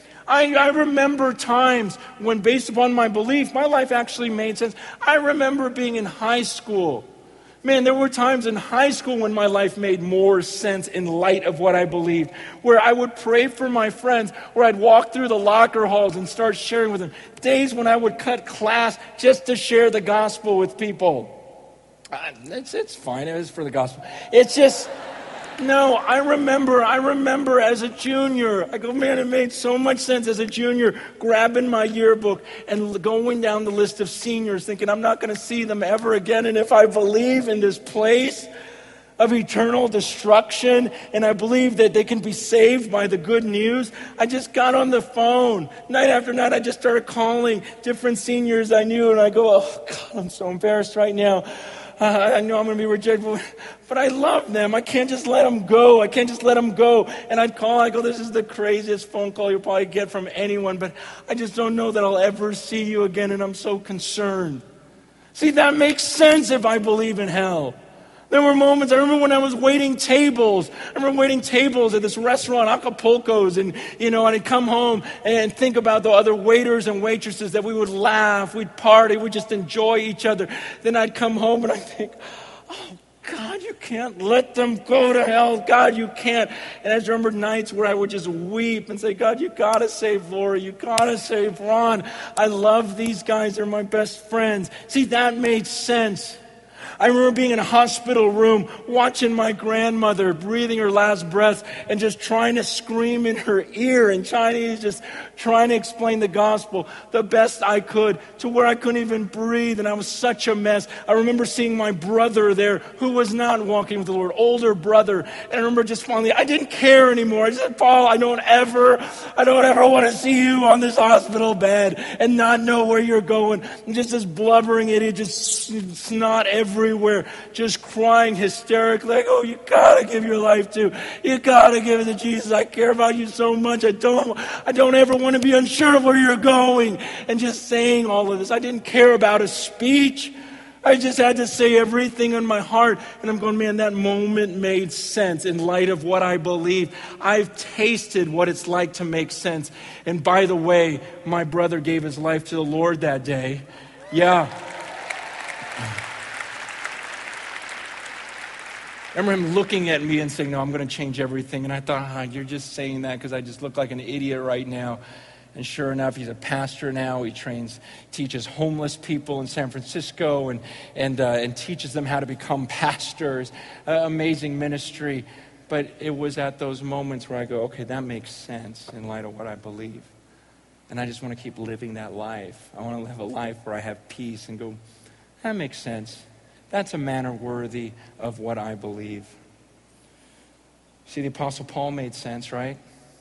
I, I remember times when, based upon my belief, my life actually made sense. I remember being in high school. Man, there were times in high school when my life made more sense in light of what I believed, where I would pray for my friends, where I'd walk through the locker halls and start sharing with them. Days when I would cut class just to share the gospel with people. Uh, it's, it's fine. It is for the gospel. It's just... No, I remember, I remember as a junior, I go, man, it made so much sense as a junior, grabbing my yearbook and going down the list of seniors, thinking I'm not going to see them ever again. And if I believe in this place of eternal destruction, and I believe that they can be saved by the good news, I just got on the phone. Night after night, I just started calling different seniors I knew, and I go, oh, God, I'm so embarrassed right now. Uh, I know I'm going to be rejected, but I love them. I can't just let them go. I can't just let them go. And I'd call, I go, this is the craziest phone call you'll probably get from anyone, but I just don't know that I'll ever see you again, and I'm so concerned. See, that makes sense if I believe in hell. There were moments, I remember when I was waiting tables. I remember waiting tables at this restaurant, Acapulco's, and, you know, and I'd come home and think about the other waiters and waitresses that we would laugh, we'd party, we'd just enjoy each other. Then I'd come home and I'd think, oh, God, you can't let them go to hell. God, you can't. And I just remember nights where I would just weep and say, God, you got to save Laura. You got to save Ron. I love these guys. They're my best friends. See, that made sense. I remember being in a hospital room, watching my grandmother breathing her last breath and just trying to scream in her ear in Chinese, just trying to explain the gospel the best I could to where I couldn't even breathe, and I was such a mess. I remember seeing my brother there who was not walking with the Lord, older brother, and I remember just finally, I didn't care anymore. I just said, Paul, I don't ever, I don't ever want to see you on this hospital bed and not know where you're going. And just this blubbering idiot, just snot everywhere, just crying hysterically, like, oh, you gotta give your life to, you gotta give it to Jesus. I care about you so much. I don't, I don't ever want to be unsure of where you're going. And just saying all of this. I didn't care about a speech. I just had to say everything in my heart. And I'm going, man, that moment made sense in light of what I believe. I've tasted what it's like to make sense. And by the way, my brother gave his life to the Lord that day. Yeah. I remember him looking at me and saying, no, I'm going to change everything. And I thought, ah, you're just saying that because I just look like an idiot right now. And sure enough, he's a pastor now. He trains, teaches homeless people in San Francisco and and uh, and teaches them how to become pastors. Uh, amazing ministry. But it was at those moments where I go, okay, that makes sense in light of what I believe. And I just want to keep living that life. I want to live a life where I have peace and go, that makes sense. That's a manner worthy of what I believe. See, the Apostle Paul made sense, right?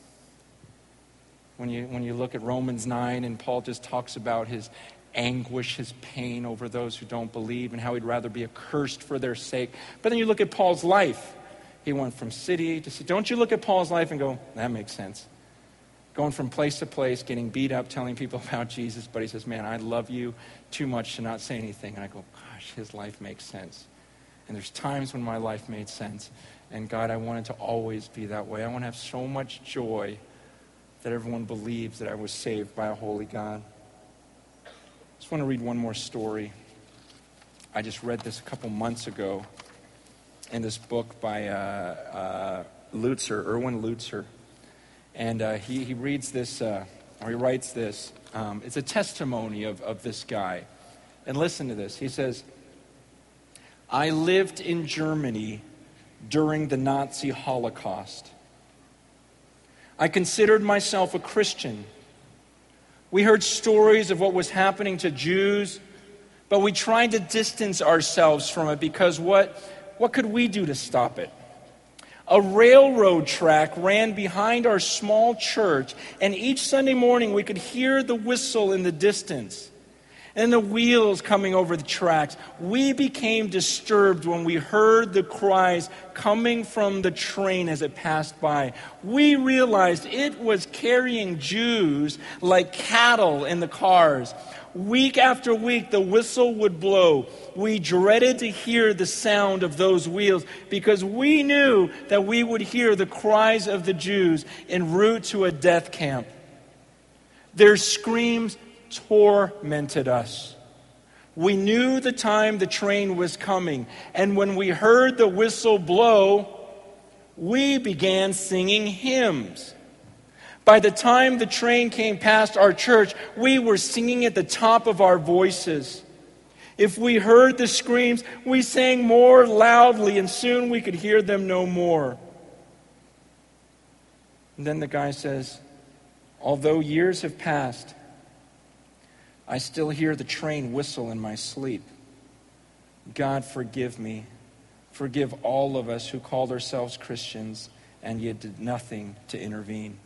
When you when you look at Romans nine and Paul just talks about his anguish, his pain over those who don't believe and how he'd rather be accursed for their sake. But then you look at Paul's life. He went from city to city. Don't you look at Paul's life and go, that makes sense. Going from place to place, getting beat up, telling people about Jesus. But he says, man, I love you too much to not say anything. And I go, gosh, his life makes sense. And there's times when my life made sense. And God, I wanted to always be that way. I want to have so much joy that everyone believes that I was saved by a holy God. I just want to read one more story. I just read this a couple months ago in this book by uh, uh, Lutzer, Erwin Lutzer. And uh, he, he reads this, uh, or he writes this. Um, it's a testimony of, of this guy. And listen to this. He says, I lived in Germany during the Nazi Holocaust. I considered myself a Christian. We heard stories of what was happening to Jews, but we tried to distance ourselves from it because what, what could we do to stop it? A railroad track ran behind our small church, and each Sunday morning we could hear the whistle in the distance and the wheels coming over the tracks. We became disturbed when we heard the cries coming from the train as it passed by. We realized it was carrying Jews like cattle in the cars. Week after week, the whistle would blow. We dreaded to hear the sound of those wheels because we knew that we would hear the cries of the Jews en route to a death camp. Their screams tormented us. We knew the time the train was coming, and when we heard the whistle blow, we began singing hymns. By the time the train came past our church, we were singing at the top of our voices. If we heard the screams, we sang more loudly, and soon we could hear them no more. And then the guy says, although years have passed, I still hear the train whistle in my sleep. God, forgive me. Forgive all of us who called ourselves Christians and yet did nothing to intervene.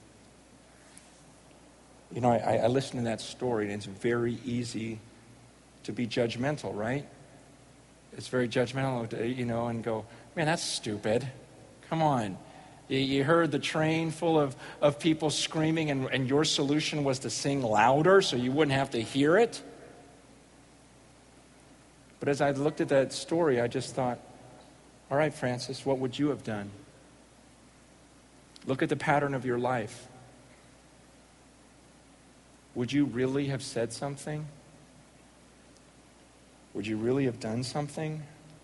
You know, I, I listen to that story, and it's very easy to be judgmental, right? It's very judgmental, you know, and go, man, that's stupid. Come on. You, you heard the train full of, of people screaming, and, and your solution was to sing louder so you wouldn't have to hear it? But as I looked at that story, I just thought, all right, Francis, what would you have done? Look at the pattern of your life. Would you really have said something? Would you really have done something?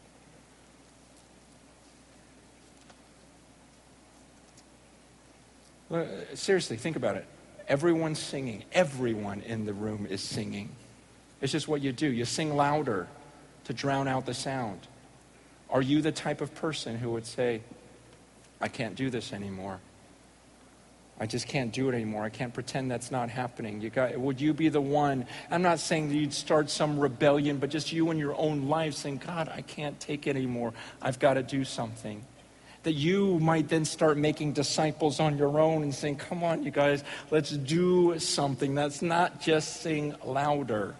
Well, seriously, think about it. Everyone's singing. Everyone in the room is singing. It's just what you do. You sing louder. to drown out the sound? Are you the type of person who would say, I can't do this anymore? I just can't do it anymore. I can't pretend that's not happening. You got, would you be the one? I'm not saying that you'd start some rebellion, but just you in your own life saying, God, I can't take it anymore. I've got to do something. That you might then start making disciples on your own and saying, come on, you guys, let's do something. That's not just sing louder.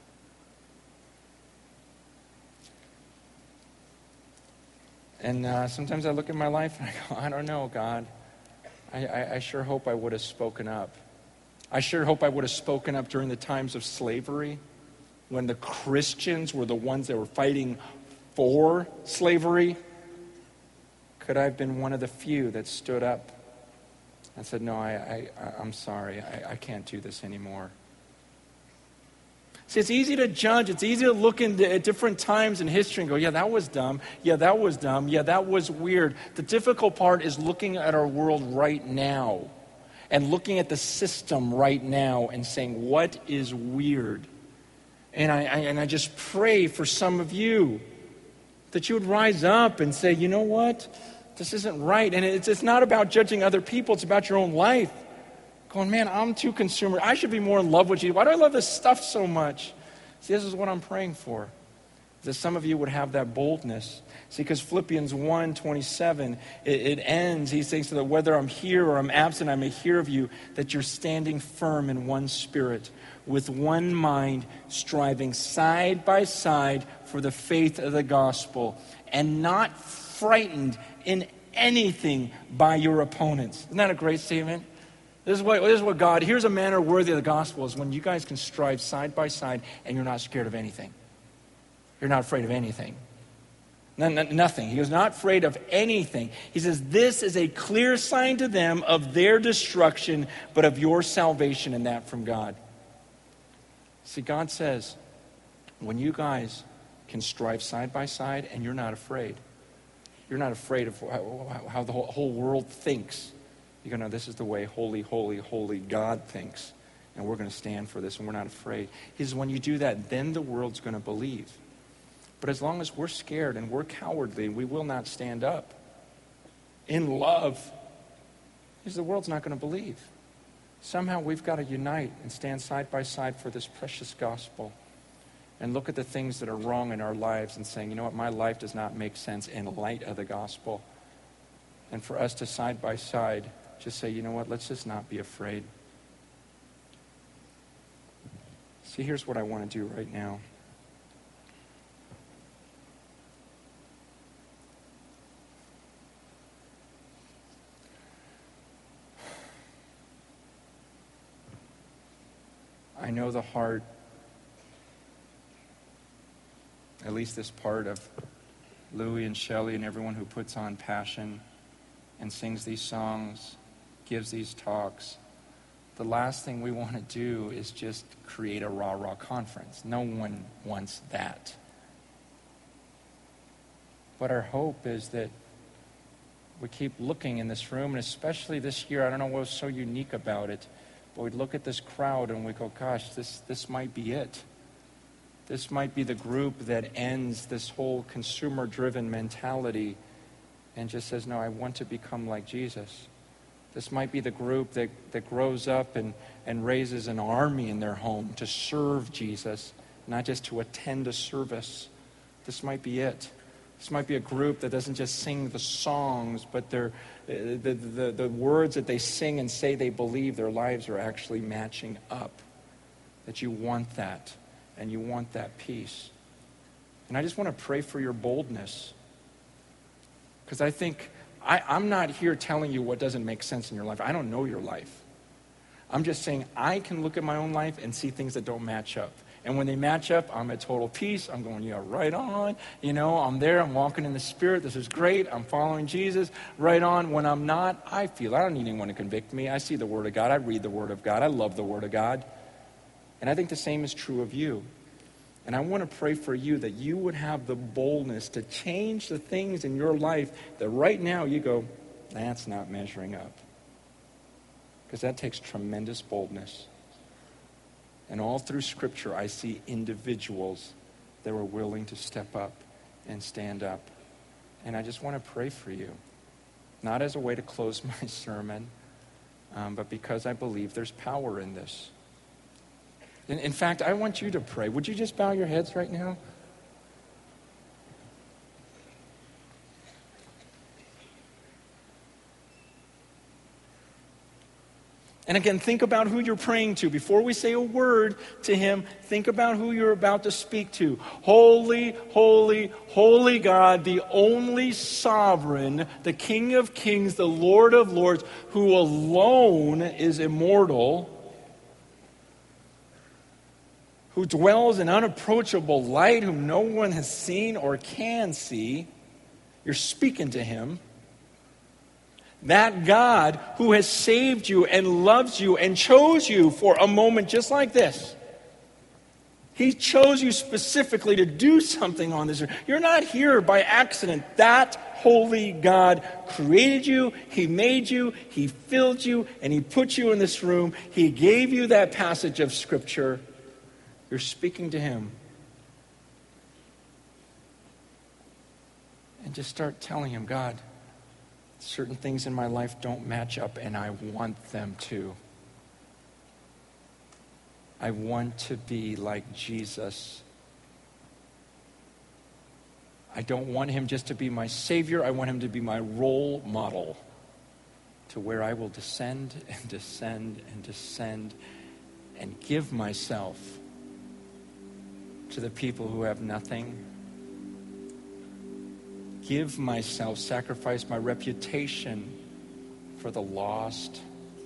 And uh, sometimes I look at my life and I go, I don't know, God. I, I, I sure hope I would have spoken up. I sure hope I would have spoken up during the times of slavery, when the Christians were the ones that were fighting for slavery. Could I have been one of the few that stood up and said, no, I, I, I'm sorry, I, I can't do this anymore. See, it's easy to judge. It's easy to look into, at different times in history and go, yeah, that was dumb. Yeah, that was dumb. Yeah, that was weird. The difficult part is looking at our world right now and looking at the system right now and saying, what is weird? And I, I, and I just pray for some of you that you would rise up and say, you know what? This isn't right. And it's, it's not about judging other people. It's about your own life. Going, man, I'm too consumer. I should be more in love with you. Why do I love this stuff so much? See, this is what I'm praying for. That some of you would have that boldness. See, because Philippians one twenty-seven, it, it ends, he says, so that whether I'm here or I'm absent, I may hear of you, that you're standing firm in one spirit, with one mind, striving side by side for the faith of the gospel, and not frightened in anything by your opponents. Isn't that a great statement? This is what, this is what God, here's a manner worthy of the gospel, is when you guys can strive side by side and you're not scared of anything. You're not afraid of anything. No, no, nothing. He goes, not afraid of anything. He says, this is a clear sign to them of their destruction, but of your salvation, and that from God. See, God says, when you guys can strive side by side and you're not afraid, you're not afraid of how, how the whole, whole world thinks. You go, no, this is the way holy, holy, holy God thinks. And we're going to stand for this and we're not afraid. He says, when you do that, then the world's going to believe. But as long as we're scared and we're cowardly, we will not stand up in love. He says, the world's not going to believe. Somehow we've got to unite and stand side by side for this precious gospel. And look at the things that are wrong in our lives and saying, you know what, my life does not make sense in light of the gospel. And for us to side by side just say, you know what, let's just not be afraid. See, here's what I want to do right now. I know the heart, at least this part of Louie and Shelley and everyone who puts on Passion and sings these songs, gives these talks. The last thing we want to do is just create a rah-rah conference. No one wants that. But our hope is that we keep looking in this room, and especially this year, I don't know what was so unique about it, but we look at this crowd and we go, gosh, this, this might be it. This might be the group that ends this whole consumer-driven mentality and just says, no, I want to become like Jesus. This might be the group that, that grows up and, and raises an army in their home to serve Jesus, not just to attend a service. This might be it. This might be a group that doesn't just sing the songs, but they're, the, the, the, the words that they sing and say they believe, their lives are actually matching up. That you want that, and you want that peace. And I just want to pray for your boldness. Because I think, I, I'm not here telling you what doesn't make sense in your life. I don't know your life. I'm just saying I can look at my own life and see things that don't match up. And when they match up, I'm at total peace. I'm going, yeah, right on. You know, I'm there. I'm walking in the Spirit. This is great. I'm following Jesus. Right on. When I'm not, I feel I don't need anyone to convict me. I see the Word of God. I read the Word of God. I love the Word of God. And I think the same is true of you. And I want to pray for you that you would have the boldness to change the things in your life that right now you go, that's not measuring up. Because that takes tremendous boldness. And all through Scripture, I see individuals that were willing to step up and stand up. And I just want to pray for you, not as a way to close my sermon, um, but because I believe there's power in this. In, in fact, I want you to pray. Would you just bow your heads right now? And again, think about who you're praying to. Before we say a word to him, think about who you're about to speak to. Holy, holy, holy God, the only sovereign, the King of kings, the Lord of lords, who alone is immortal, who dwells in unapproachable light, whom no one has seen or can see. You're speaking to him. That God who has saved you and loves you and chose you for a moment just like this. He chose you specifically to do something on this earth. You're not here by accident. That holy God created you. He made you. He filled you. And he put you in this room. He gave you that passage of Scripture. You're speaking to him. And just start telling him, God, certain things in my life don't match up, and I want them to. I want to be like Jesus. I don't want him just to be my Savior. I want him to be my role model to where I will descend and descend and descend and give myself to the people who have nothing. Give myself, sacrifice my reputation for the lost.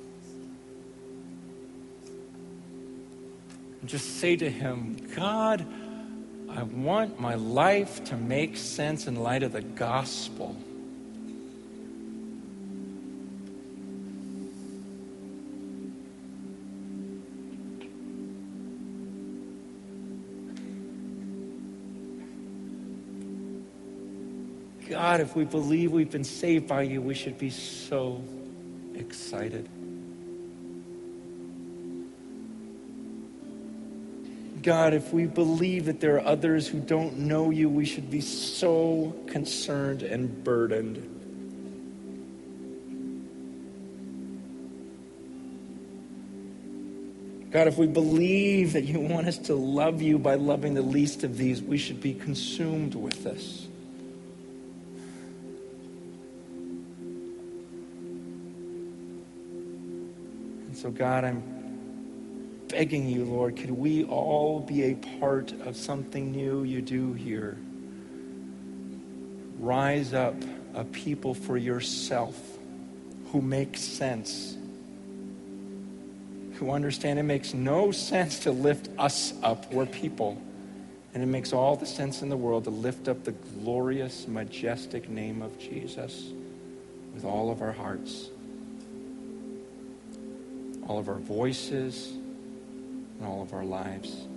And just say to him, God, I want my life to make sense in light of the gospel. God, if we believe we've been saved by you, we should be so excited. God, if we believe that there are others who don't know you, we should be so concerned and burdened. God, if we believe that you want us to love you by loving the least of these, we should be consumed with this. So God, I'm begging you, Lord, could we all be a part of something new you do here? Rise up a people for yourself who make sense, who understand it makes no sense to lift us up. We're people. And it makes all the sense in the world to lift up the glorious, majestic name of Jesus with all of our hearts, all of our voices, and all of our lives.